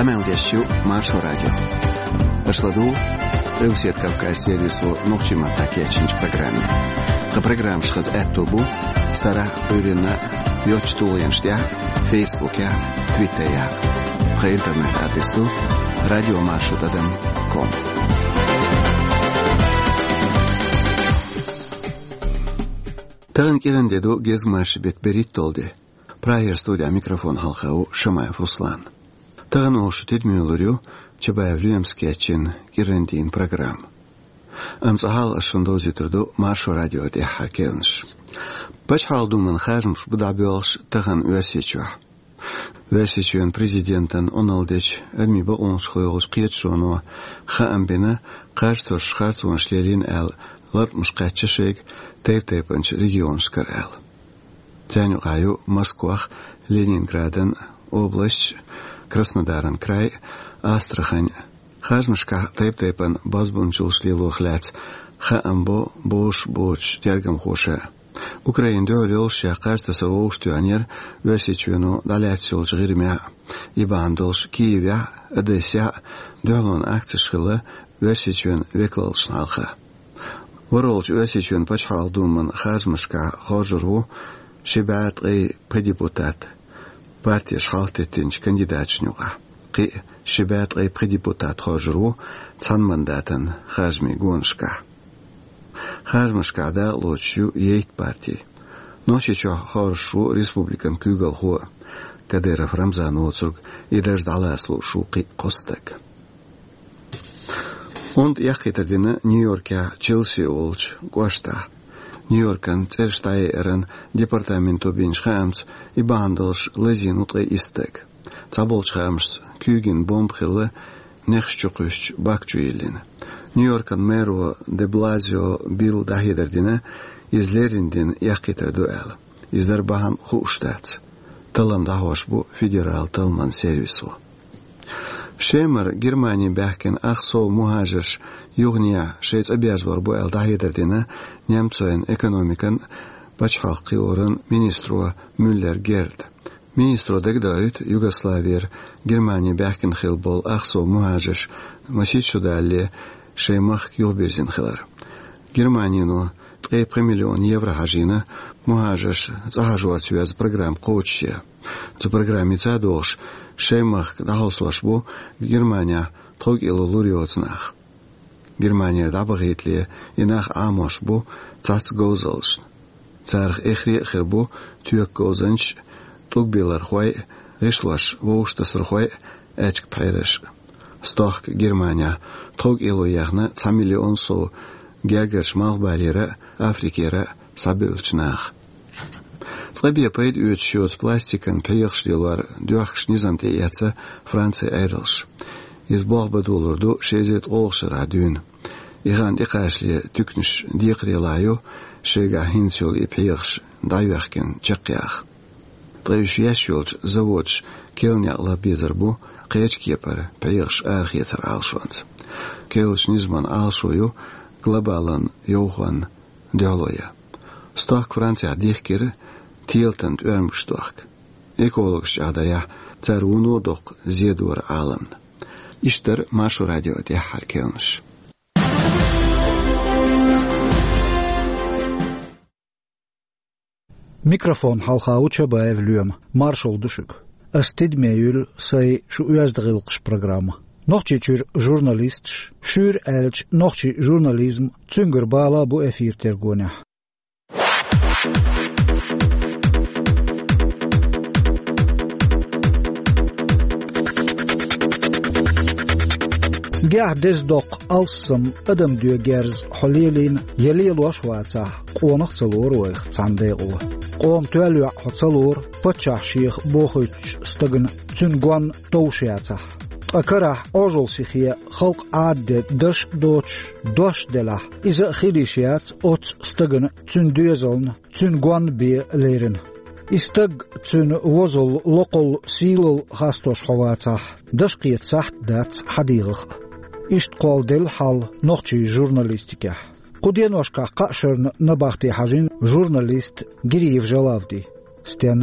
Тамелдещу Маршо радио. Ашладу Ревсет Кавказ сервису Нохчима Такечинч программе. Ха программ шхаз Эктубу Сара Урина Йочтулянштя Фейсбуке Твиттере. Ха интернет адресу radiomarshutadam.com. Тагын кирендеду гезмаш бет берит толды. Прайер студия микрофон халхау Шамаев Руслан. Тагын олшу тедмюлурю Чабаев Люемскечин кирендин программ. Амцахал ашундозитурду Маршо радио де харкелнш. Бачхал думан хажмш будабиолш тагын уасечуа. Уасечуен президентен оналдеч адмиба онсхойлш киетшону хаамбина карстош хартуаншлерин эл латмшкачшек тейпанч регионшкар эл. Тяню гаю Москвах, Ленинграден, область, Краснодарен край, Астрахань. Хажмшка тейпан базбунчулшлилох ляц хаамбо бош тергам хоша. Украин дөлөлшя карстасы оуштуанер весичуну далятсулж гирмя ибандолш Киевя Одесса дөлөн акцишхылы весичун веклалшналха. Воролж весичун пачхал думан хажмшка хожуру шибат предепутат партия шхалтетинч кандидатшнюга қи шибат предепутат хожуру цан мандатан хажми гоншка хажмшка да лочу ейт партии ношичо хоршу республикан кюгалху Кадыров Рамзан Оцуг и дождала слушу қи костак онд яхитадина Нью-Йорке Челси олч гошта Нью-Йоркан церштайерен департаменту биншхамс и бандалш лазин утгай истек. Цаболчхамс кюгин бомбхилы нехчукуш бакчуилин. Нью-Йоркан мэру де Блазио бил дахидердина излериндин яхитер дуэл. Излер бахан хуштац. Талам дахошбу федерал талман сервису. Шемер Германия бахкен ахсо мухажиш югния шейц обязвар бу эл дахидердина Немцоен экономикан бачхалқи орын министру Мюллер Герд. Министру дегдают Югославия Германия бахкен хилбол ахсо мухажиш масичу далли шеймах юбезин хилар. Германину 3 миллион евро хажина мухажиш захажуацию аз программ коуче. За программе цадош шеймах дахосвашбу Германия тог илу луриоцнах. Германия дабагитле инах амош бу цац гозалш. Царх эхри хербу тюк гозанч тугбилар хвай решлаш воуштаср хвай эчк пайреш. Стох Германия тог илу яхна 1 миллион со гергаш малбалера Африкера сабылчнах. Цлабия пайд уетшёс пластикан пейхшлилар дюахш низамте яца Франция айдалш. Из бахбадулурду шезет олшыра дюн. Иган дикашле тюкнш дикрилаю шега хинсёл и пейхш даюахкен чакях. Трэш яшёлч заводш келня лабезербу кечкепар пейхш архетер алшонц. Келш низман алшою глобалан йохан дёлоя. Стах Франция дихкер тилтент өрмштох. Экологш адаря царуну док зедур аламн. İşler Marşo radyo diye harkelmiş. Mikrofon halka Çabayev Lüyem. Marşol düşük. Astidmeyül say şu uyazdığılqış programı. Nohçiçür jurnalist, şür elç nohçi jurnalizm çüngür bağla bu efir tergone. Gah dezdoq alsam adam diyor gerz halilin yelil washwata qonaq çalor ve çandayğı. Qom tölü hatsalor paçaq şeyx boxuç stagın çüngan tawşiyata. Akara ojol sixiya xalq adet dash doç dela. İza xilişiyat ot stagın çündüyezoln çüngan bi lerin. İstag çün wozol loqol silol hastosh xawata. Dashqiyat saht dat hadiğıq. İşt qoldel hal noqçi jurnalistika. Qudenoshka qashern nabaxti hajin jurnalist Giriyev Jalavdi. Stena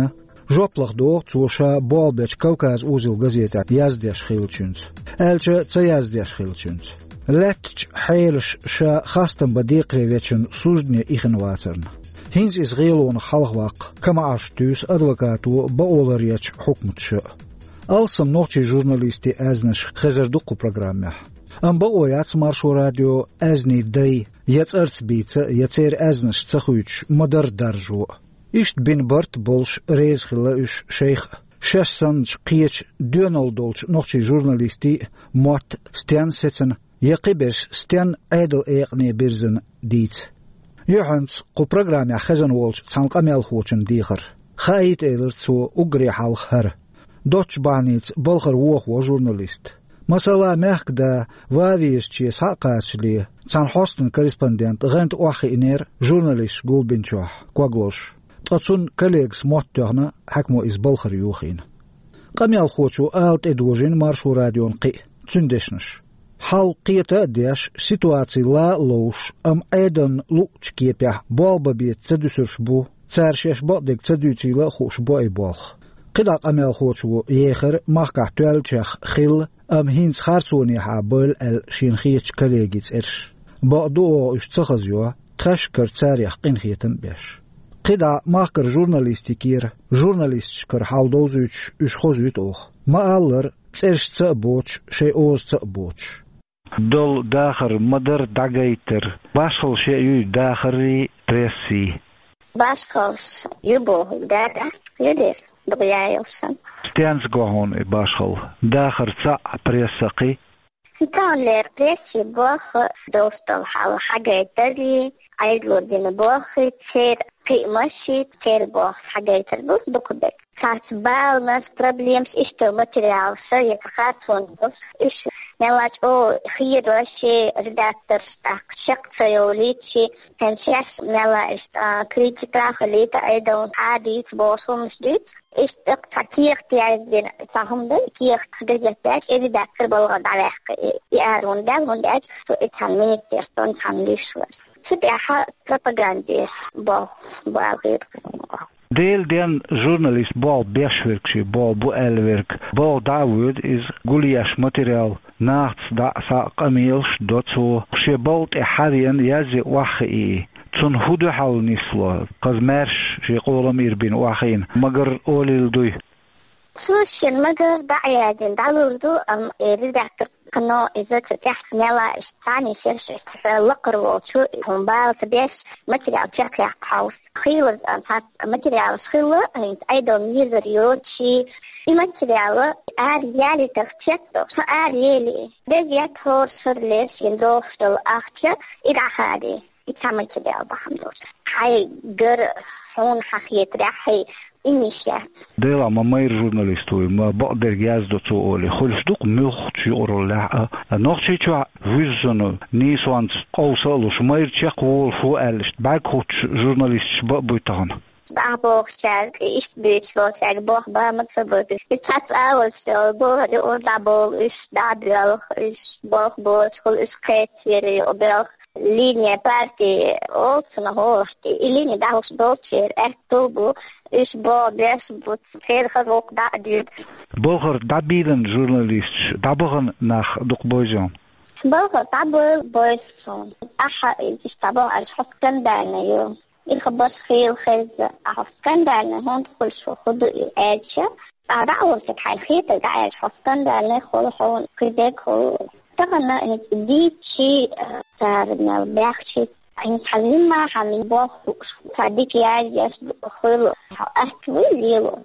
Жоплах до цуша болбеч Кавказ узил газетат яздеш хилчунц. Элче ца яздеш хилчунц. Летч хейлш ша хастам бадиқревечун суждне ихенвацерн. Хинз из гейлон халгвак кама аштус адвокату баоларьяч хукмутшы. Алсам нохчи журналисти азнаш хезердуку программе. Амба ояц маршу радио азни дай яц арцбица яцер азнаш цахуич мадар даржу. Ишт бин барт болш резхила уш шейх шессанч қиеч дюналдолч нохчи журналисти мот стян сецен яқибеш стян айдл эйқне бирзен дит. Юханц ку программе хазан волч цанқамел хочен дихар. Хаит эйлер цу угри халхар. Доч баниц болгар вохо журналист. Масала мягкда вавиешчи сақачли цан хостен корреспондент гент охи инер журналист гулбинчох кваглош. Тацун коллегс моттёхна хакмо из болгар юхин. Камел хочу алт эдужин маршу радион қи цундешнш. Хал қиета деш ситуации ла лоуш ам айдан лучкепя болбаби цадусурш бу царшеш бодек цадутила хуш бой болх. قدق أمل خوشو يخر مخكح توالشخ خل أم هينز خارسوني حابل الشينخيش كليجيز إرش بقدو اشتخزيو تخشكر تاريخ قنخيتم بيش قدق مخكر جورناليستيكير جورناليست شكر حالدوزوش اشخوزويت اوخ ما ألر تسرش تقبوش شي اوز تقبوش دول داخر مدر داقيتر باشخل شيء داخري بريسي باشخل يبوه دادا يدير بغيايوسن ستيانس قوهون باشخل داخر تسع بريسقي كان لير بريسي بوخ دوستو حاو حاجة تدري عيدلو دين بوخ تير قي ماشي تير بوخ حاجة تدوس بقدك كانت باو ناس بروبليمز اشتو ماتريال سوية خاتون دوس اش نلاج او خير وشي رداتر ستاك شق سيوليتشي كان شاش نلا اشت كريتيكا خليتا ايدون عادي تبوصو مشديد اشتق تكيخ تيعزين تاهم دل كيخ تجدتاش اذا داكر بلغد على يارون دال ونداج سو اتحميني تيرستون تحمليشوز سبيحة بروباغاندي باغير Deel den journalist bal beswerkje, bal boelwerk, bal Dawood is Goliath materiaal nachts da sa kamils dat zo شبالت حاليا يازي واخي تون هدو حال نسلا قز مارش يقول أمير بين واخين مجر أولي الدوي سوشيال مجر دعيادين دالوردو أم إريدك قناة إذا تحت نلا إشتاني سيرش لقر وشو هم بال تبيش ماتريال شكل حاوس خيلز أنت ماتريال خيلة هنت أيضا ميزر يوتشي الماتريال أريالي تختيتو أريالي بيجيت هور سرليش يندوشتل أختي إذا هادي يتعمل ماتريال بحمدوش هاي جر هون حخيت راحي إنيشيات ديلا ما ماير جورناليستوي ما بقدر يازدو تقولي خلص دوق مخشي أورلا نخشي تشع فيزن نيسوانس قوسالوش ماير تشقول فوالش باك خوش جورناليست بقبيتان Boch shag is bitch was shag boch ba mat verbot is tats hours so boch de ordabol is dadel is boch schol is kreatiere obel linje party also na host I linje daus bocher ektobo is bo des bot ver gewok da duurt bocher dabilen journalist dabogen nach dokboyzon bocher dabel boyzon aha is tabo als hokkan dana yo الخباش خيل خيز حفكان دارنا هون تقول شو خدو إيجا بعد عوضتك حال خيط القاعد حفكان دارنا خول حون كيدك خول تغنى إنك دي شيء تارنا الباخ شيء إن حلم ما حمل باخ فديك يا خول أكوي ليلو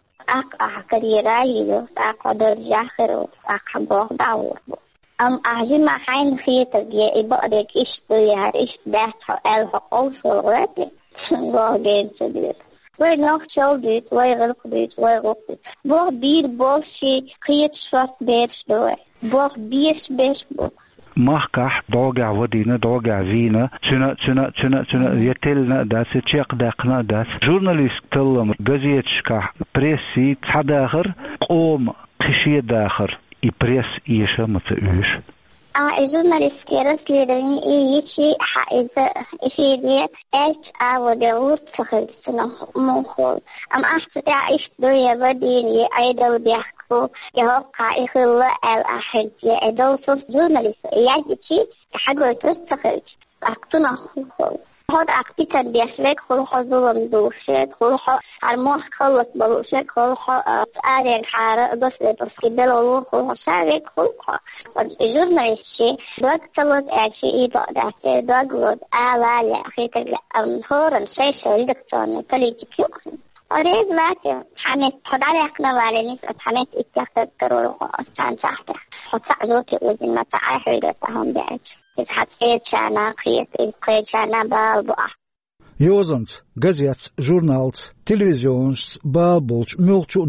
كريرايلو قدر جاخرو باخ داور أعجب ما حين خيط الجاء بقدك إيش تيار إيش ده ألها أوصل راتي Gorgen te doen. Waar nog zo doet, waar ook doet, waar ook doet. Waar bier boosje, kreet zwart beers door. Waar biers beers boek. مخكح ضوجع ودينا ضوجع فينا تنا يتلنا داس تشيق دقنا داس جورناليست تلم جزيتشكح بريسي تحداخر قوم خشية داخر يبريس إيشا متأوش الجورناليست كيرس ليدرين يشي حائزة إفيدية إيش ودور تخرج سنة مخول أم أحسن عيش دوية بديني أيضا بيحكوا يوقع إخوة الأحد يدو صوت جورناليست يجي حاجة تستخرج أكتنا مخول هاد أكتر بيشلك خلوه ظلم دوشك خلوه عرموح خلق بلوشك خلوه أريد حارة بس كبلو خلوه شارك خلوه الجورناليستي دوك تلود أشي إيبادة دوك لود آلا لأخيك هورن شيشة لدكتورن بوليتيك يوخن أريد لكن حميت حد عليك نوالي نسأل حميت إتياك تكرره أستان تحته حد سعزوكي وزن ما تعايح لدتهم بأج Jozants, gazets, žurnāls, televizijons, balbolč, milču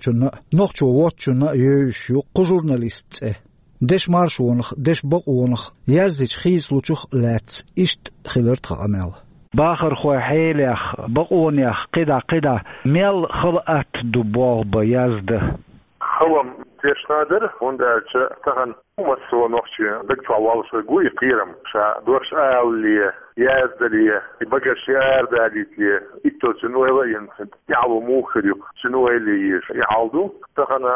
nohču votčuna jöjšu, ko žurnalists Deš maršonach, deš bokonach, yazdic xīslučuch lēts, išt xilert xamel. باخر خوي حيليخ بقونيخ قدا ميل خلقت دبوغ بيازده هو تيش نادر وندالش تغن ومسوا نوخشي دكتوا والش قوي قيرم شا دورش آولي يازدلي يبقى شيار داليتي إتو شنوه ينفد يعلو موخريو شنوه اللي يعالدو تغن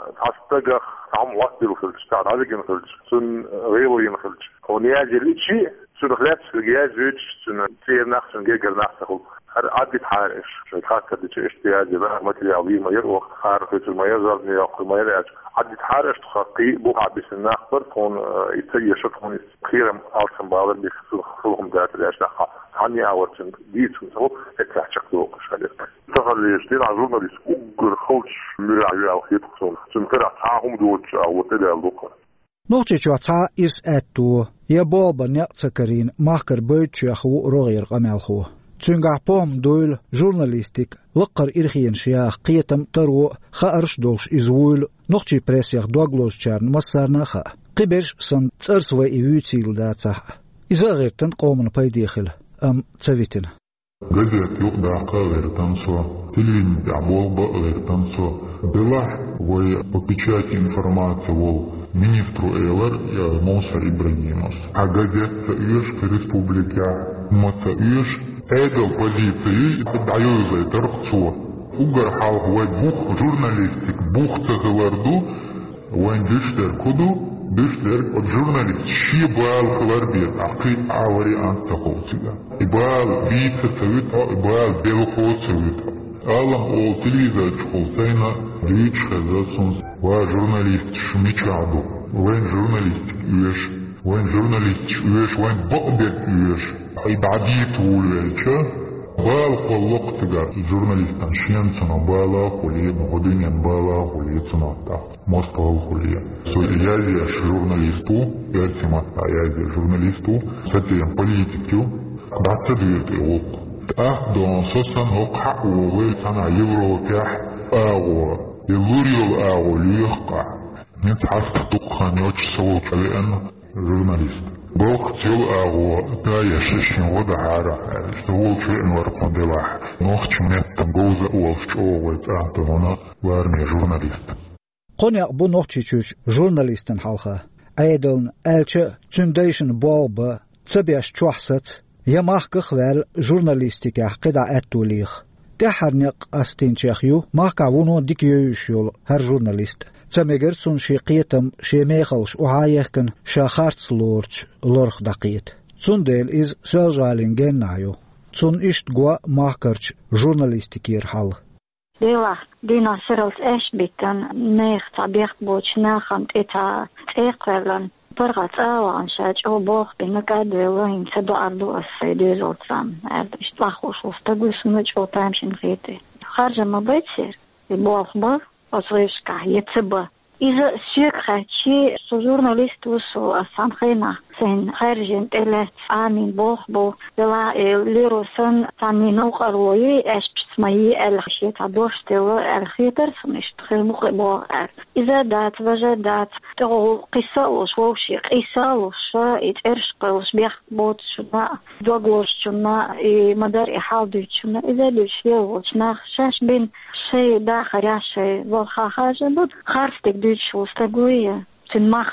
عستقخ عم وقتلو خلش تعال هذا ينخلش سن غيرو ينخلش ونياجي ليتشي سن خلاتش لقياجيج سن تير نخش نجيجر نخسخو عدت حارش شيخات كدتش اشتياجي بقى مثل عظيمة يروح خارج ما يزرني يأخذ ما يرجع عدت حارش تخطي بوقع بسناخ بركون يتسير شكون خيرا أرسم بعض بيخصوهم ذات الأشياء عني أورتن ديتون هو اتلاح شكلوك شالك تخلي يشتين عزونا ليس أقر خوش مرعي أو خيطكسون سنفرع تعاهم دوتش أو تدع اللوكا نوتشيشو تا إرس أتو يبوبا نيقتكرين ماكر بيتشيخو رغير قمالخو تشنقع بوم دويل جورناليستيك لقر إرخين شياخ قيتم ترو خارش دوش إزويل نوتشي بريسيخ دوغلوز چارن مسارنا خا قبرش سن ترسوى إيوتيل داتاح إذا غير تنقومن بايديخل تسويتن Газет юqda qagir tanso, телевидение даболба гир танso. Белах вой по печати информации вол министру Эйлер Муса Ибрагимов. А газета Иш республика Мата Иш эдл позиции даюзы тархцо. Угар халх вой бух журналистик бух тагварду вой диштер куду диштер от журналист шибал хварбет акы авари антаховсига. Ибал вице совет, ибал белохо совет. Аллах ол телевизор чхолсайна двич хазасун ва журналист шмичаду. Вен журналистик уеш, вен журналистик уеш, вен бокбет уеш. Ибадит улвеча. Бал коллоктыгар журналистан шенцана бала хулиет, годинен бала хулиет сунатта. Москва хулиет. Язия журналисту, яртиматта язия журналисту, сатием политику. بعد يقول أخذون صوصا وقع وغيرتنا يوروكح أغوى يغوريو الأغوى ليقع نتحف تقخا نيوش سووك لأن جورناليست بوقت يو أغوى تايا ششن وضع عارة سووك شئن ورقم دلاح نوخش نتا جوزة وفش أغويت أهتهنا وارني جورناليست قنيا بو نوخشيشوش جورناليستن حالخا أيضاً ألچه تنديشن بوالبا تبيش چوحست يماخ خوال جورناليستيكا قدا اتوليخ تحرنق استنشيخيو ماكا ونو ديكيوشول هر جورناليست تميغرتسون شي قيتم شي ميخلش وهايخكن شاخارتس لورج لورخ دقيت تسونديل إز سوالجالين جنايو تسون إشت غوا ماكرش جورناليستيكير حال ديلا دينا سيرلس اشبيتن نيخ تابيخ بوش ناخم إتا تيقلن برغت آوان شاج أو بوخ بينك أدوين سدو أردو أسفيدي زوتسام اشتلاخوش وفتقو سمج أو تامشن غيتي خارج ما بيتسير يبوخ بوخ أصغيشكا يتسبا إذا سيك خاتشي جورناليست وسو أسامخينا سين خارجين تلات آمين بوخ بو دلا ليروسن تامينو قروي اش بسمايي الخشيت عدوش تلو الخيتر سنشتخل مخبو إذا دات وجدات تغو قصة وشوشي قصة وشا يترش قلش بيخ بوت شنا دوغوش شنا مدار إحاضي شنا إذا دوش يوشنا شاش بين شي داخل ياشي والخا حاجة بود خارستك دوش وستقوية تنمخ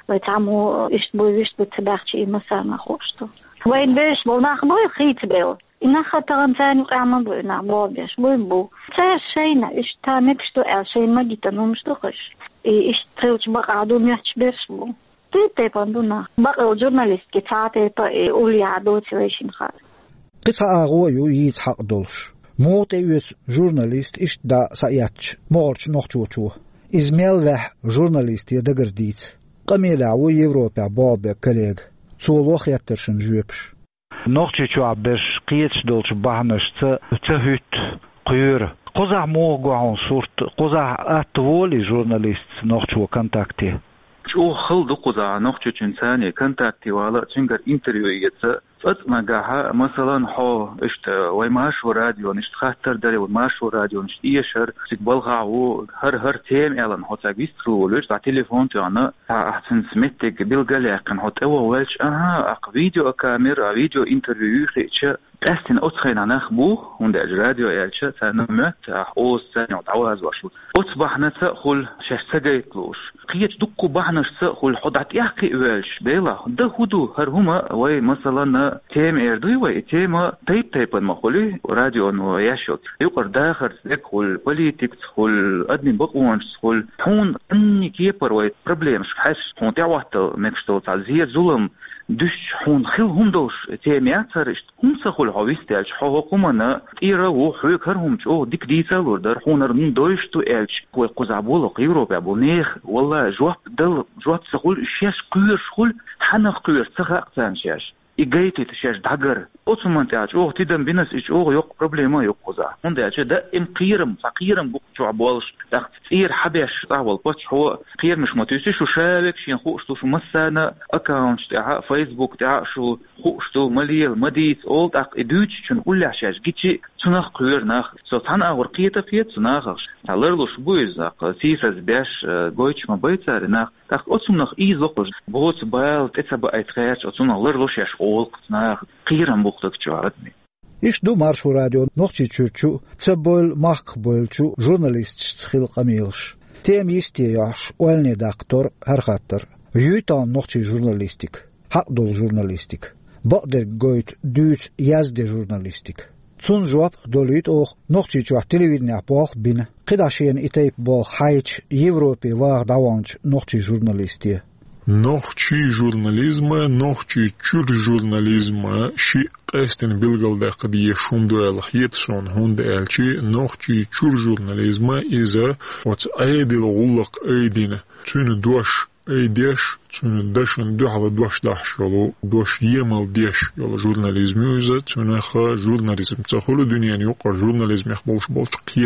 ويتعمو إشت بتباخشي مثلا خوشتو وين بيش بول ناخبوي خيت بيو إنا خطرن ثاني قاعمة بو إنا بوبيش بو تاش شينا إش تانكشتو شين ما جيتا نمشتوخش إش تريوش بقعدو ميحش بيش بو تيباندونا بقى الجورناليست كتاتي با أولي عدو تريشين خال قطع أغويو يتحق دولش موت إيوس جورناليست إش دا ساياتش مورش نوخشوشو إزميل وح جورناليست يدقر ديت قميل عوو يوروبيا بابا كاليغ تولوخ يترشن جوبش نوخشوشو عبش قيتش دولش بحنش تهوت قيور قزع موغو عن صورت قزع أتولي جورناليست نوخشو كونتاكتي شو خلدو قزع نوخشو چنساني كونتاكتي والا چنگر انتريو يتسا فأتنا قاها مثلا حو اشت ويماشو راديو نشت خاتر داري وماشو راديو نشت ايشر سيك بلغاو هر تيم اعلان حو تاق بيسترو لوش تا تليفون تيانا تا احسن سمتك بالغاليقن حو تاوا والش اق فيديو اكامير فيديو انترفيو خيتش تأستين أتخينا نخبو وندأج راديو يالشا تانمت أحوز تاني وتعوز واشو أتصبحنا تأخل شاش سجيتلوش قيت دكو بحناش تأخل حضعت يحكي والش بيلا ده هدو هرهما وي مثلا تيم اردوي وي تيما تيبن مخولي راديو وياشوت يقر داخل تدخل بوليتيك تدخل أدني بقوانش تدخل حون أني كيبر وي بروبليمش حش حون تعوهت مكشتو تعزير ظلم دش حون خيل هم دوش تيميات سرشت هم سخول هاويستالش حقوقنا تيرا وحوك هرهم جو ديك ديسا لوردر حونر من دوش تو الش كوي قزعبولو قيرو بابونيخ والله جواب دل جواب سخول شاش قير شخول حنا قير سخاق تانشاش إيجايتي تشاش دعجر أصلاً تاج تدم بناس إيش يق بروبليما يق قزع هون ده ده قيرم فقيرم بوك جوابولش تاخت تير حبيش تعول بتش هو قير مش متوسش وشابك شين خوشتو شو مسانا أكاونت تاع فيسبوك تاع شو خوشتو مليل مديت أول تاق إدوتش شن قول عشاش جيتشي تناخ قير ناخ سوتحنا أورقية فيت تناخش تعلرلوش بويز سيفز باش جويتش ما بيتار ناخ تاخ أصلاً إيز وقش بوت بايل تتبع أتخيش أصلاً لرلوش يش أول ناخ قيرم بوقتك جوارتني إيش دو مارشو راديو نوختي تشوتشو تسبول ماخ بولتشو جورناليست تخيل قميلش تيم يستياش والني دكتور هرخاتر يوتان نوختي جورناليستيك حق دول جورناليستيك بقدر قويت دوت يزد جورناليستيك تون جواب دوليت اوخ نوختي تشوح تلفزيون باخ بين قداشين إتايب باخ حايتش يوروبي واغ داوانش نوختي جورناليستيه نوختي جورناليزما نوختي تشور جورناليزما شي قاستن بالغل دا قد يشوم دوال خيتسون هوند الشي نوختي تشور جورناليزما إذا وات أيدي الغلق أيدينا تون دوش أيديش تون داشن دو على دوش داش يلو دوش يمل ديش يلو جورناليزم إذا تون خا جورناليزم تخلو دنيا يقر جورناليزم يخبلش بولش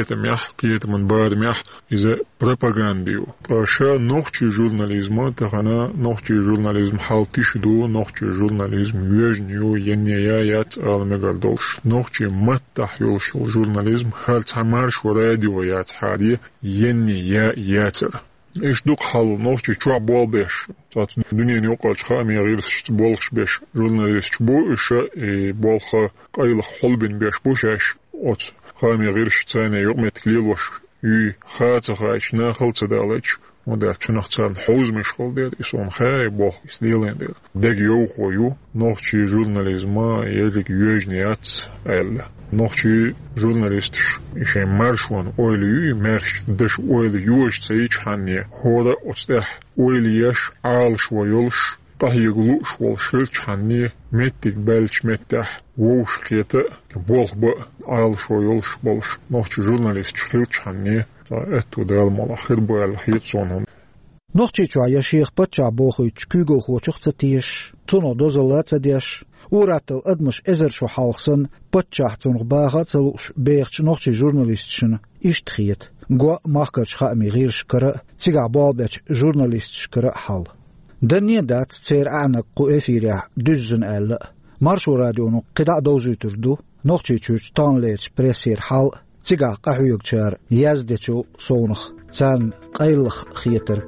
قية من بار ميح إذا بروباغانديو فشا نوختي جورناليزما تخنا نوختي جورناليزم حالتيش دو نوختي جورناليزم يجنيو ينيايات المقال دولش نوختي متح يلش الجورناليزم هل تعمارش وراديو يات حادية ينياياتر إيش دوك حال نوختي شو بول بيش تات الدنيا نيوقع خامي غير بولش بيش جورناليست بو إيش بولخ قايل حلبين بيش بوشاش أوت خامي غير ثاني يوم تكليل وش خاطر خايش ناخل تدالش وده تنخ تال حوز مشغول دير يسون خاي بوخ يسديلين دير دق يو خويو نوختي جورناليزما يلك يوجنيات ألا نوختي جورناليستش إشي مارشوان أولي مارش دش أولي يوش تسيج حانية هودا أستح أولي يش عالش ويولش قهي قلوش والشلش حانية متك بالش متح ووش خيطة بولخ بق عالش ويولش بولش نوختي جورناليستش خيلش حانية اتو دال مال خير بوال خيط صونهم نوختي چوا يشيخ بچا بوخي چكوغو خوچخ تتيش صونو دوزلات تديش وراتل ادمش ازر شو حالخسن بچا تونغ باغا تلوش بيخش نوختي جورناليستشن اشتخيت غو ماخكش خامي غير شكرا تيغا بابچ جورناليست شكرا حال دنيا دات تير عنق قو افيريا دزن ال مارشو راديو قدا دوزيتردو نوختي چوچ تانليرش بريسير حال تيغا قحويق چار يزدچو صونخ تان قيلخ خيترك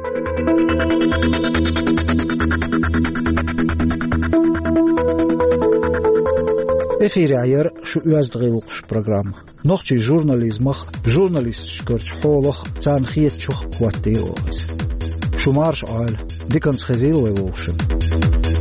افير عير شو يزدغيلقش برنامج نوختي جورناليزمخ جورناليست شكرش حولخ تان خيت شخ واتيوز شو مارش آل ديكنس خزيل ويوشن